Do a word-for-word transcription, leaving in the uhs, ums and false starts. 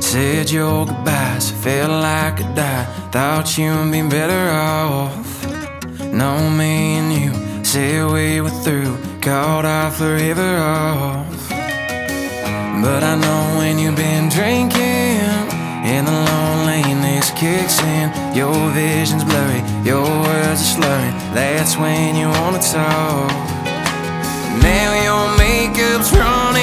Said your goodbyes, felt like I died. Thought you'd be better off. No, me and you said we were through, called our forever off. But I know when you've been drinking and the loneliness kicks in, your vision's blurry, your words are slurry. That's when you wanna talk. Now your makeup's running